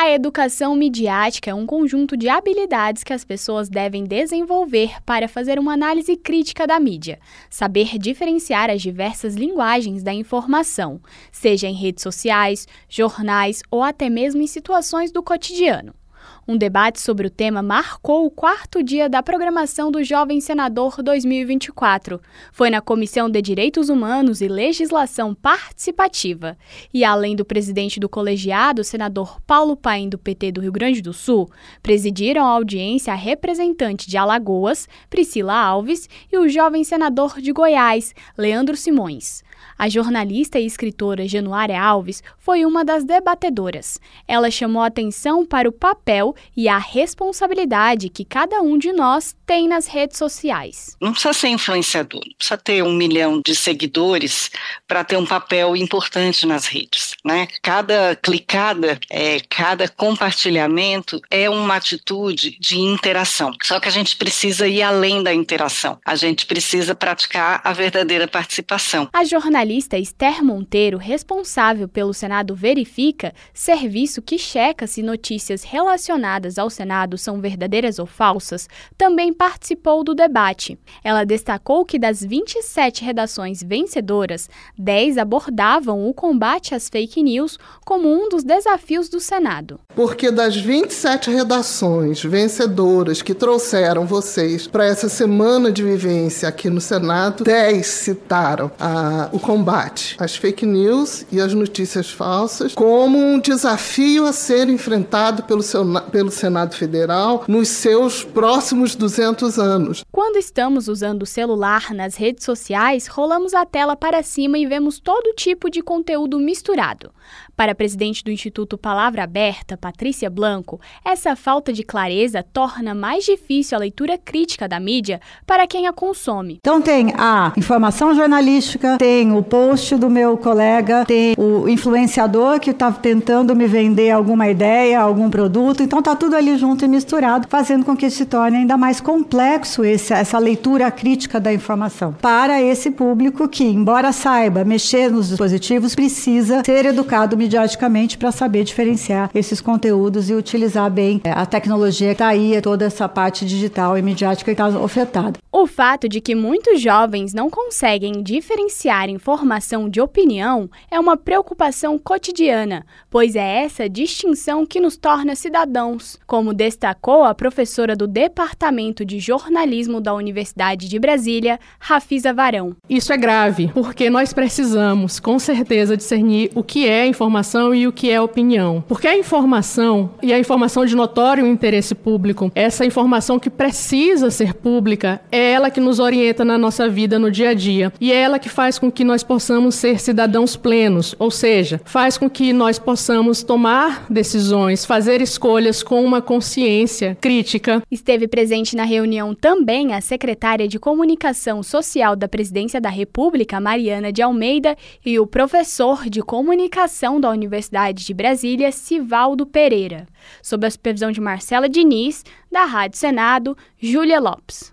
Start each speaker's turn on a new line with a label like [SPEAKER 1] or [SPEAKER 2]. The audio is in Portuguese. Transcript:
[SPEAKER 1] A educação midiática é um conjunto de habilidades que as pessoas devem desenvolver para fazer uma análise crítica da mídia, saber diferenciar as diversas linguagens da informação, seja em redes sociais, jornais ou até mesmo em situações do cotidiano. Um debate sobre o tema marcou o 4º dia da programação do Jovem Senador 2024. Foi na Comissão de Direitos Humanos e Legislação Participativa. E além do presidente do colegiado, senador Paulo Paim, do PT do Rio Grande do Sul, presidiram a audiência a representante de Alagoas, Priscila Alves, e o jovem senador de Goiás, Leandro Simões. A jornalista e escritora Januária Alves foi uma das debatedoras. Ela chamou atenção para o papel e a responsabilidade que cada um de nós tem nas redes sociais.
[SPEAKER 2] Não precisa ser influenciador, não precisa ter 1 milhão de seguidores para ter um papel importante nas redes, né? Cada clicada, cada compartilhamento é uma atitude de interação. Só que a gente precisa ir além da interação. A gente precisa praticar a verdadeira participação.
[SPEAKER 1] A jornalista Esther Monteiro, responsável pelo Senado Verifica, serviço que checa se notícias relacionadas ao Senado são verdadeiras ou falsas, também participou do debate. Ela destacou que das 27 redações vencedoras, 10 abordavam o combate às fake news como um dos desafios do Senado.
[SPEAKER 3] Porque das 27 redações vencedoras que trouxeram vocês para essa semana de vivência aqui no Senado, 10 citaram o combate às fake news e às notícias falsas como um desafio a ser enfrentado pelo Senado Federal nos seus próximos 200 anos.
[SPEAKER 1] Quando estamos usando o celular nas redes sociais, rolamos a tela para cima e vemos todo tipo de conteúdo misturado. Para a presidente do Instituto Palavra Aberta, Patrícia Blanco, essa falta de clareza torna mais difícil a leitura crítica da mídia para quem a consome.
[SPEAKER 4] Então tem a informação jornalística, tem o post do meu colega, tem o influenciador que está tentando me vender alguma ideia, algum produto, então está tudo ali junto e misturado, fazendo com que se torne ainda mais complexo essa leitura crítica da informação. Para esse público que, embora saiba mexer nos dispositivos, precisa ser educado midiaticamente para saber diferenciar esses conteúdos e utilizar bem a tecnologia que está aí, toda essa parte digital e midiática que está afetada.
[SPEAKER 1] O fato de que muitos jovens não conseguem diferenciar informação de opinião é uma preocupação cotidiana, pois é essa distinção que nos torna cidadãos, como destacou a professora do Departamento de Jornalismo da Universidade de Brasília, Rafisa Varão.
[SPEAKER 5] Isso é grave, porque nós precisamos, com certeza, discernir o que é informação e o que é opinião. Porque a informação, e a informação de notório interesse público, essa informação que precisa ser pública, é ela que nos orienta na nossa vida no dia a dia. E é ela que faz com que nós possamos ser cidadãos plenos, ou seja, faz com que nós possamos tomar decisões, fazer escolhas com uma consciência crítica.
[SPEAKER 1] Esteve presente na reunião também a secretária de Comunicação Social da Presidência da República, Mariana de Almeida, e o professor de Comunicação da Universidade de Brasília, Sivaldo Pereira. Sob a supervisão de Marcela Diniz, da Rádio Senado, Júlia Lopes.